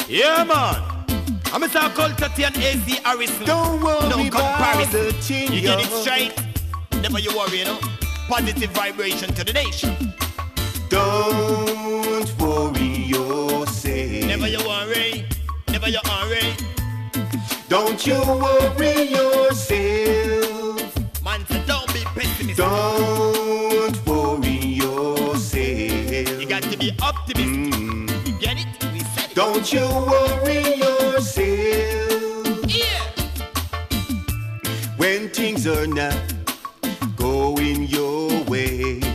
Yeah, man. I'm Mr. Culture and AC Harrison. Don't worry no comparison. about the thing, you get it straight. Never you worry, you know. Positive vibration to the nation. Don't worry yourself. Never you worry. Never you worry. Don't you worry yourself. Man, so don't be pessimistic. Don't worry yourself. You got to be optimistic. You get it? We said it. Don't you worry yourself. Yeah. When things are not going your way,